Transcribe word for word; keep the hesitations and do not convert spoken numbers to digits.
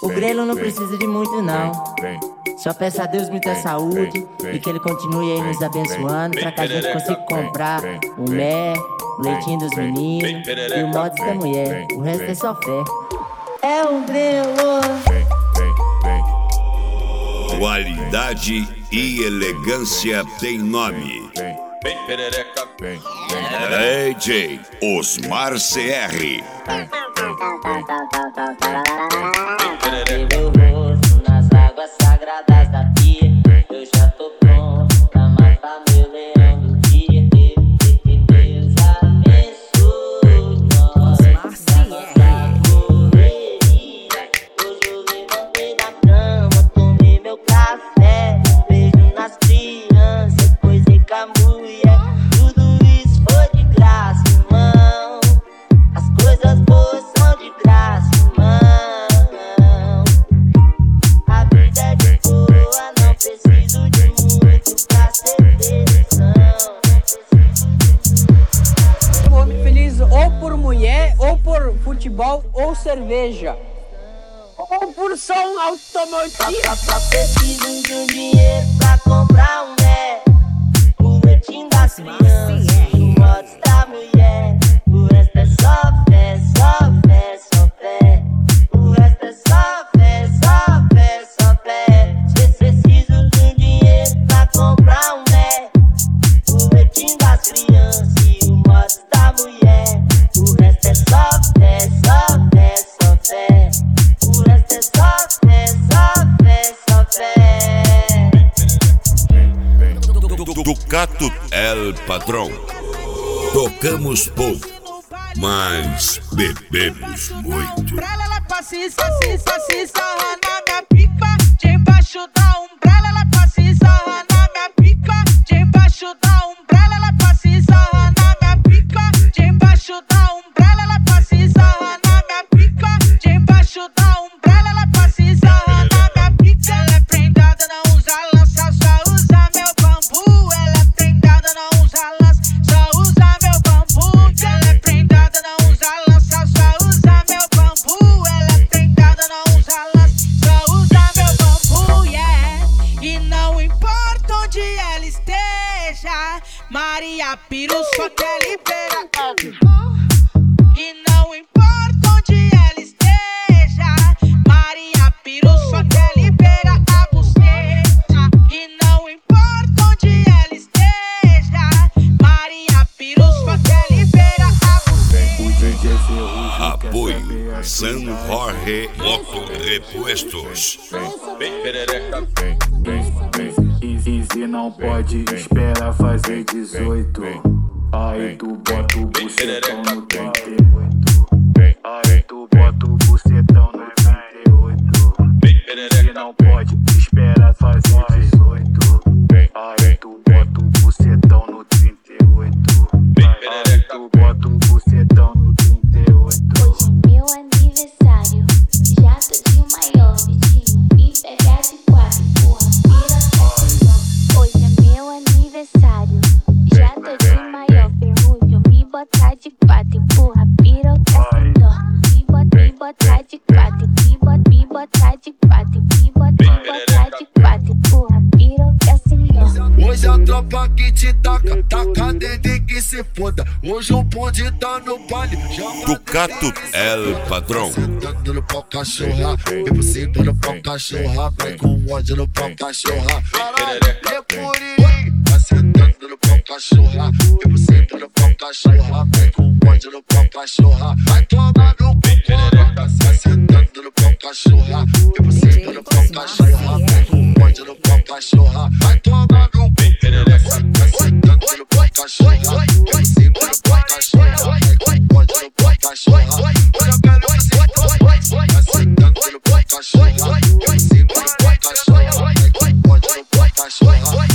O Grelo não precisa de muito não. Só peço a Deus muita saúde e que ele continue aí nos abençoando pra que a gente consiga comprar o mé, o leitinho dos meninos e o mods da mulher. O resto é só fé. É um Grelo. Qualidade e elegância tem nome. D J Osmar C R. Meu rosto nas águas sagradas da pia. Eu já tô pronto pra matar meu leão do dia. Deus abençoe nós. Nossa correria. Hoje eu levantei da cama, tomei meu café. Beijo nas crianças, coisei com a mulher. Tudo isso foi de graça, irmão. As coisas boas são de graça, irmão. A vida é de boa, não preciso de muito pra ser feliz. Vou me feliz ou por mulher, ou por futebol, ou cerveja, ou por som automotivo. Preciso de um dinheiro pra comprar um né. O leitinho das crianças, o mods da mulher. O resto é só fé, só fé, só fé. O resto é só fé, só fé, só fé. Preciso de um dinheiro pra comprar um né. O leitinho das crianças e o mods da mulher. O resto é só fé, só fé, só fé. O resto é só fé, só fé, só fé. Ducato El Patrão. Tocamos pouco, mas bebemos muito. Umbrella, ela passa e sarra, se sarra na minha pica. Debaixo da umbrella, ela passa e sarra na minha pica. Debaixo da umbrella, ela passa e sarra na minha pica. Debaixo da umbrella, ela passa e sarra na minha pica. Debaixo da umbrella, ela passa e sarra na minha pica. Ela é prendada, não usa lança, só usa meu bambu. Ela é prendada, não usa lança, só usa meu bambu. Ela é prendada, não usa lança, só usa meu bambu. Ela é prendada, não usa lança, só usa meu bambu, yeah. E não importa onde ela esteja, Maria Piru só quer liberar. E não importa onde ela esteja, Maria Piru só quer liberar a buceta. E não importa onde ela esteja, Maria Piru só quer liberar a buceta. Apoio San Jorge Moto Repuestos. Easy não pode esperar fazer dezoito. Aí tu bota o bucetão no trinta e oito. Aí tu bota o bucetão no trinta e oito. Easy não pode esperar fazer dezoito. Aí tu bota o bucetão no trinta e oito. Aí tu bota o bucetão no trinta e oito. Hoje é meu aniversário, já tô de maior, Vitinho, me pegar de quatro, porra, vira confusão. Hoje é meu aniversário, já tô de maior, ferrugem, me botar de quatro, porra, piroca sem dó. Me bota, me botar de quatro, me bota, me botar de quatro, me bota, me botar de quatro, porra, piroca sem dó. Hoje a tropa que te taca, taca dentro que se foda. Hoje o bonde tá no baile. Ducato El Patrão. Sentando no pau cachorra, vem por cima no pau cachorra, vem com ódio no pau cachorra. Caralho, é por aí. Vai sentando no pau cachorra, vem por cima no pau cachorra, vem com ódio no pau cachorra. Vai tomar no cu, porra. Vai sentando no pau cachorra, vem por cima no pau cachorra, vem com ódio no pau cachorra. Vai tomar no cu. Vai sentando no pau cachorra, vem por cima no pau cachorra, vem com ódio no pau cachorra. Olha velho, vai sentando no pau cachorra, vem por cima no pau cachorra, vem com ódio no pau cachorra.